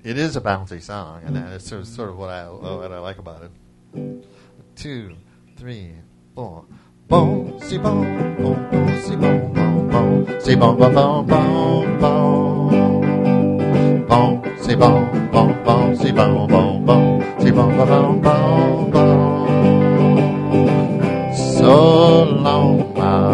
It is a bouncy song, and that is sort of what I like about it. 2, 3, 4. Boom, si boom, boom, boom, si boom, boom, boom, si boom, boom, boom, boom, boom, boom, si boom, boom, boom, si boom, boom, boom, si boom, boom, boom, boom. So long,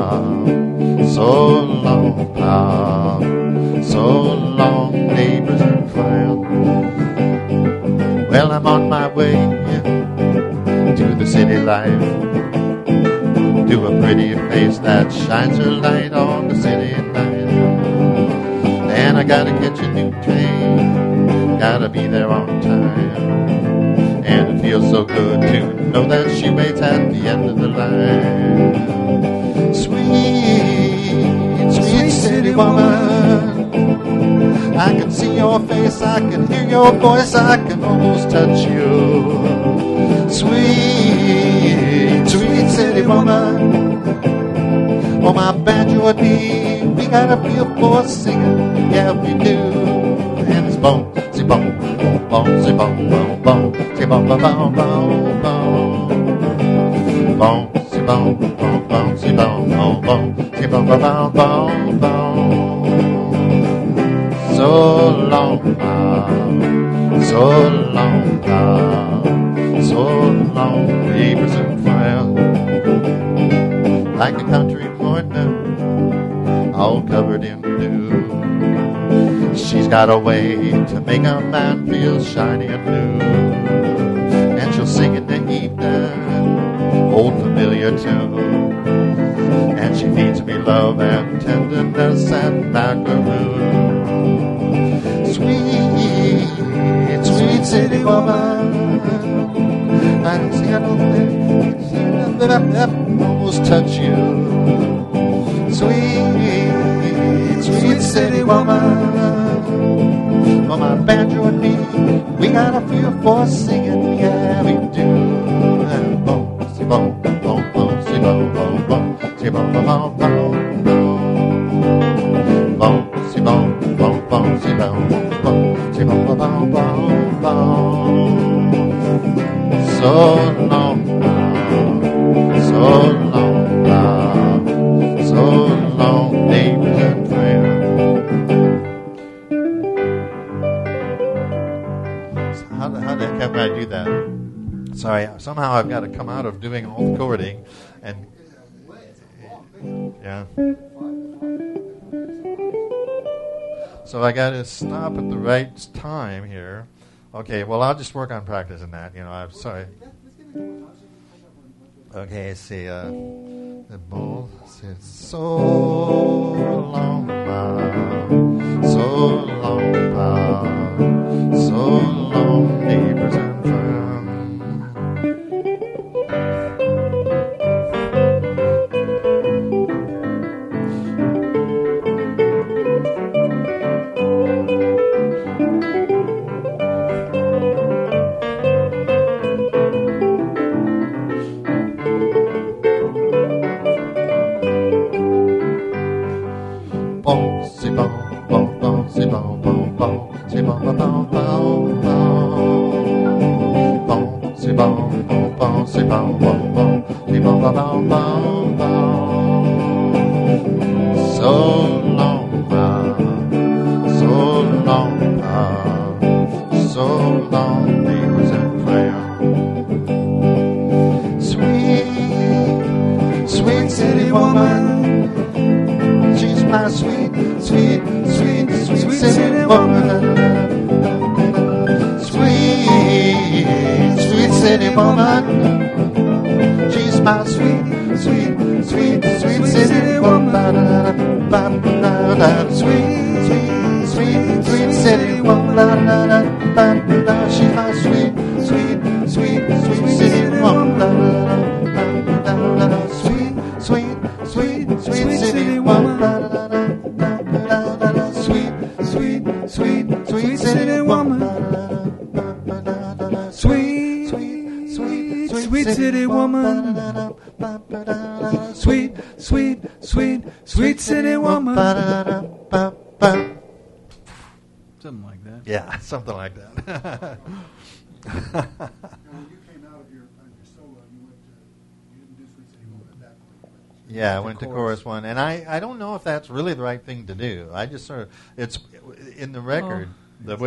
so long, so long, neighbors and friends. Well, I'm on my way to the city life, to a pretty face that shines her light on the city night. And I gotta catch a new train, gotta be there on time. And it feels so good to know that she waits at the end of the line. Sweet, sweet city woman, I can see your face, I can hear your voice, I can almost touch you. Sweet, sweet city woman, oh my banjo and me, we got a feel for singing, yeah we do. And it's boom, si boom, boom, boom, si boom, boom, boom, si boom, boom, boom, boom, boom, boom, si boom, boom, boom, si boom, boom, boom, si boom, boom, boom, boom, boom. So long, so long, so long, neighbors and friends. Like a country morning, all covered in blue. She's got a way to make a man feel shiny and new. And she'll sing in the evening, old familiar tune. And she feeds me love and tenderness and macaroon. Sweet, sweet city woman, I can see I don't almost touch you. Sweet, sweet city woman, for my banjo and me, we got a feel for singing, yeah we do. And boom, si boom, boom, boom, si boom, boom, boom, si boom, boom, boom, boom, boom, si boom, boom, boom, si boom, boom, si boom, boom, boom, boom. So long now, so long now, so long, neighbors and friends. So how the heck can I do that? Sorry, somehow I've got to come out of doing all the chording, and yeah. So I got to stop at the right time here. Okay, well, I'll just work on practicing that. I'm sorry. Okay, see, the ball says so long, so long, so long, neighbors and friends. Something like that. Yeah, something like that. Now, when you came out of your solo, you didn't do Sweet City Woman at that point. Yeah, I went to chorus one, and I don't know if that's really the right thing to do. I just sort of, it's in the record, the